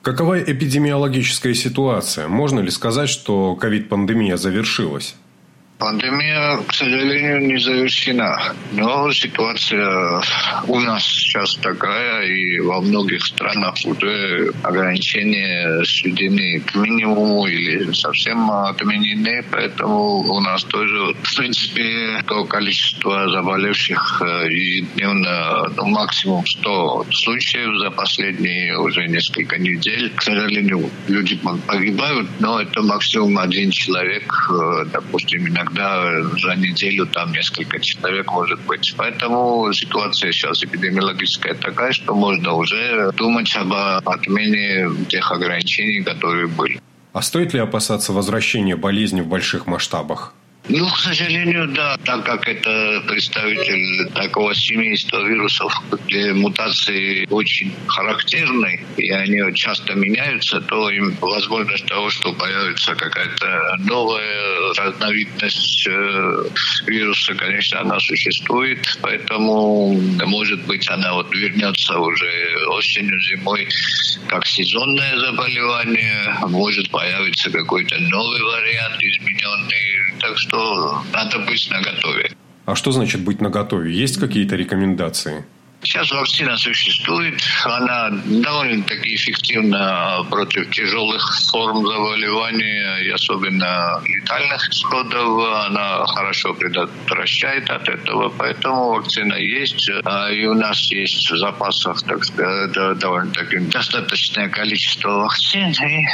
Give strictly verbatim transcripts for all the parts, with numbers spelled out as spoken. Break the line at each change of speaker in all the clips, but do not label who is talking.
Какова эпидемиологическая ситуация? Можно ли сказать, что ковид-пандемия завершилась?
Пандемия, к сожалению, не завершена. Но ситуация у нас сейчас такая, и во многих странах уже ограничения сведены к минимуму или совсем отменены. Поэтому у нас тоже, в принципе, то количество заболевших ежедневно, ну, максимум сто случаев за последние уже несколько недель. К сожалению, люди погибают, но это максимум один человек, допустим, иногда Иногда за неделю там несколько человек может быть. Поэтому ситуация сейчас эпидемиологическая такая, что можно уже думать об отмене тех ограничений, которые были.
А стоит ли опасаться возвращения болезни в больших масштабах?
Ну, к сожалению, да, так как это представитель такого семейства вирусов, где мутации очень характерны, и они часто меняются, то им возможность того, что появится какая-то новая разновидность вируса, конечно, она существует, поэтому, может быть, она вот вернется уже осенью, зимой, как сезонное заболевание, может появиться какой-то новый вариант, измененный, так что надо быть наготове.
А что значит быть наготове? Есть какие-то рекомендации?
Сейчас вакцина существует, она довольно-таки эффективна против тяжелых форм заболевания и особенно летальных исходов. Она хорошо предотвращает от этого, поэтому вакцина есть. И у нас есть в запасах, так сказать, довольно-таки достаточное количество вакцин.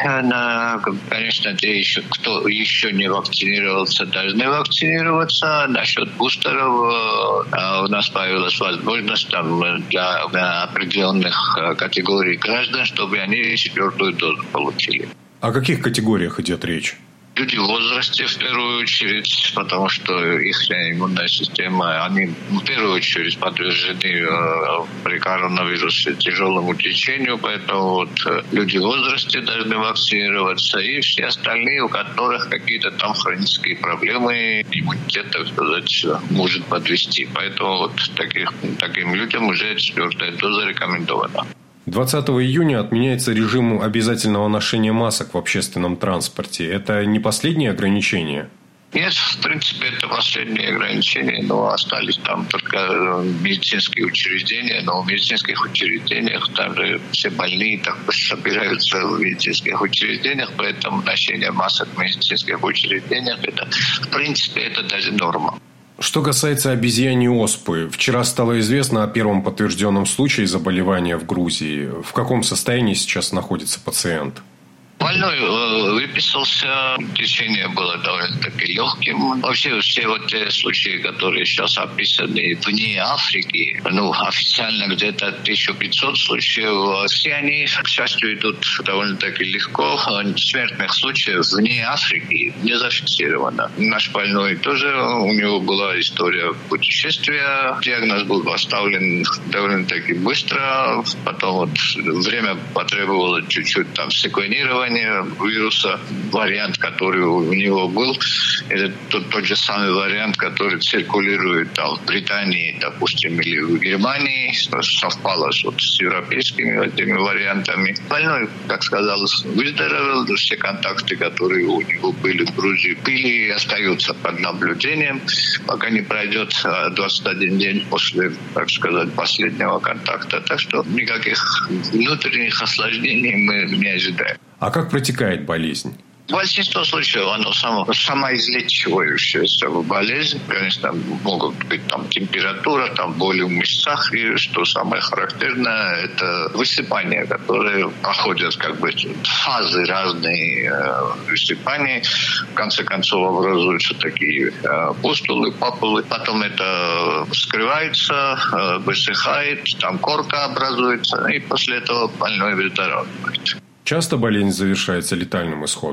И, конечно, те, еще, кто еще не вакцинировался, должны вакцинироваться. Насчет бустеров у нас появилась возможность там для, для определенных категорий граждан, чтобы они четвертую дозу получили.
О каких категориях идет речь?
Люди в возрасте, в первую очередь, потому что их иммунная система, они в первую очередь подвержены э, при коронавирусе тяжелому течению, поэтому вот, э, люди в возрасте должны вакцинироваться, и все остальные, у которых какие-то там хронические проблемы, иммунитет, так сказать, может подвести. Поэтому вот таких, таким людям уже четвертая доза рекомендована.
двадцатого июня отменяется режим обязательного ношения масок в общественном транспорте. Это не последнее ограничение?
Нет, в принципе, это последние ограничения, но остались там только медицинские учреждения, но в медицинских учреждениях там же все больные так собираются в медицинских учреждениях, поэтому ношение масок в медицинских учреждениях, это, в принципе, это даже норма.
Что касается обезьяньей оспы, вчера стало известно о первом подтвержденном случае заболевания в Грузии. В каком состоянии сейчас находится пациент?
Больной э, выписался, течение было довольно-таки легким. Вообще все вот те случаи, которые сейчас описаны вне Африки, ну, официально где-то тысяча пятьсот случаев, все они, к счастью, идут довольно-таки легко. Смертных случаев вне Африки не зафиксировано. Наш больной тоже, у него была история путешествия. Диагноз был поставлен довольно-таки быстро. Потом вот время потребовало чуть-чуть там секвенирования вируса. Вариант, который у него был, это тот, тот же самый вариант, который циркулирует там, в Британии, допустим, или в Германии, совпало вот, с европейскими этими вариантами. Больной, как сказалось, выздоровел. Все контакты, которые у него были в Грузии, были и остаются под наблюдением, пока не пройдет двадцать один день после, так сказать, последнего контакта. Так что никаких внутренних осложнений мы не ожидаем.
А как протекает болезнь?
Большинство случаев оно само, самоизлечивающаяся болезнь. Конечно, могут быть там температура, там боли в мышцах, и что самое характерное, это высыпания, которые проходят как бы фазы разные э, высыпаний. В конце концов образуются такие э, пустулы, папулы. Потом это вскрывается, э, высыхает, там корка образуется, и после этого больной выздоравливает.
Часто болезнь завершается летальным исходом?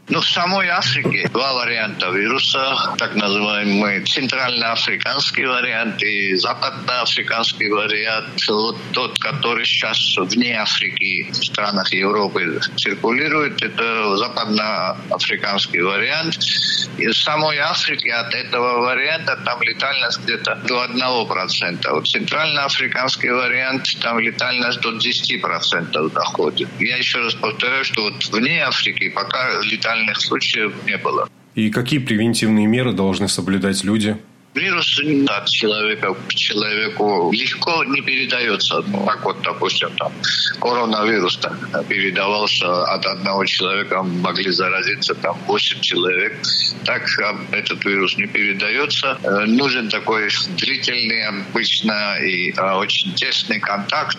Ну, в самой Африке два варианта вируса, так называемый центральноафриканский вариант и западноафриканский вариант. Вот тот, который сейчас вне Африки, в странах Европы циркулирует, это западноафриканский вариант. И в самой Африке от этого варианта там летальность где-то до одного процента. Вот центральноафриканский вариант, там летальность до десяти процентов доходит. Я еще раз повторяю, что вот вне Африки пока летальность случаев не было.
И какие превентивные меры должны соблюдать люди?
Вирус от человека к человеку легко не передается. Ну, как вот, допустим, там, коронавирус там, передавался от одного человека, могли заразиться там восемь человек. Так этот вирус не передается. Нужен такой длительный, обычно и очень тесный контакт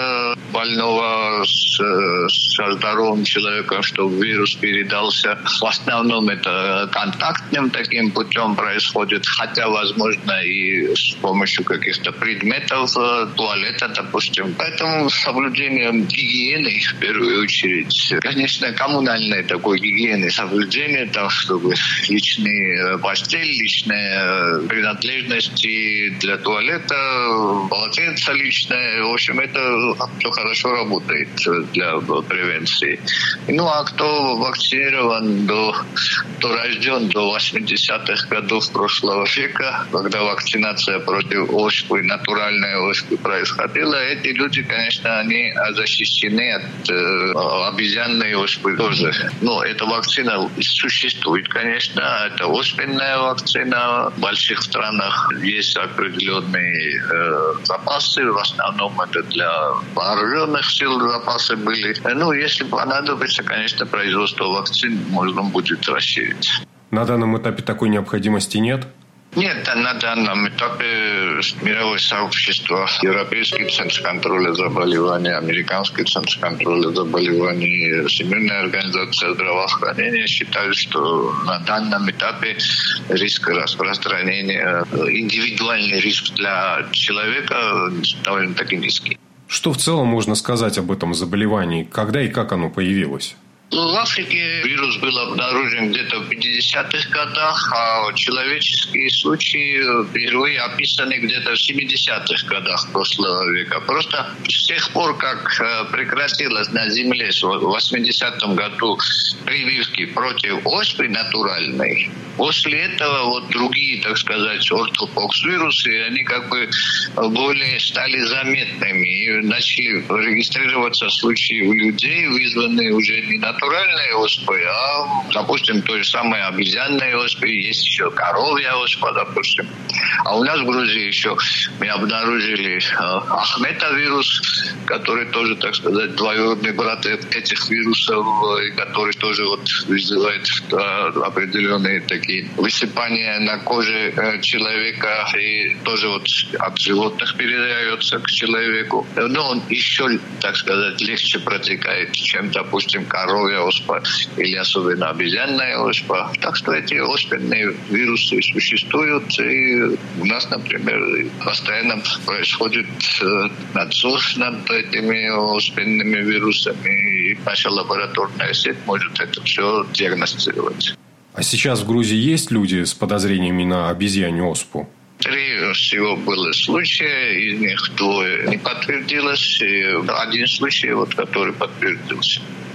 больного с, со здоровым человеком, чтобы вирус передался. В основном это контактным таким путем происходит, хотя возможно и с помощью каких-то предметов, туалета, допустим. Поэтому соблюдение гигиены в первую очередь. Конечно, коммунальной такой гигиены, соблюдение, там, чтобы личные постель, личные принадлежности для туалета, полотенце личное. В общем, это все хорошо работает для превенции. Ну, а кто вакцинирован, до, кто рожден до восьмидесятых годов прошлого века, когда вакцинация против оспы, натуральной оспы происходила, эти люди, конечно, они защищены от э, обезьянной оспы тоже. Но эта вакцина существует, конечно. Это оспенная вакцина. В больших странах есть определенные э, запасы. В основном это для вооруженных сил запасы были. Ну, если понадобится, конечно, производство вакцин можно будет расширить.
На данном этапе такой необходимости нет?
Нет, на данном этапе мировое сообщество, Европейский центр контроля заболеваний, Американский центр контроля заболеваний, Всемирная организация здравоохранения считают, что на данном этапе риск распространения, индивидуальный риск для человека довольно-таки низкий.
Что в целом можно сказать об этом заболевании? Когда и как оно появилось?
В Африке вирус был обнаружен где-то в пятидесятых годах, а человеческие случаи впервые описаны где-то в семидесятых годах прошлого века. Просто с тех пор, как прекратилась на Земле в восьмидесятом году прививки против оспы натуральной, после этого вот другие, так сказать, ортопокс-вирусы, они как бы более стали заметными и начали регистрироваться случаи у людей, вызванные уже не натуральной оспой, а, допустим, той же самой обезьянной оспой, есть еще коровья оспа, допустим. А у нас в Грузии еще мы обнаружили э, ахметовирус, который тоже, так сказать, двоюродный брат этих вирусов, и который тоже вот вызывает э, определенные такие высыпания на коже э, человека и тоже вот от животных передается к человеку. Но он еще, так сказать, легче протекает, чем, допустим, коровья оспа или особенно обезьянная оспа. Так что эти оспенные вирусы существуют, и у нас, например, постоянно происходит надзор над этими оспенными вирусами, и наша лабораторная сеть может это все диагностировать.
А сейчас в Грузии есть люди с подозрениями на обезьянью оспу?
Три всего было случая, из них двое не подтвердилось, и один случай, вот, который подтвердился.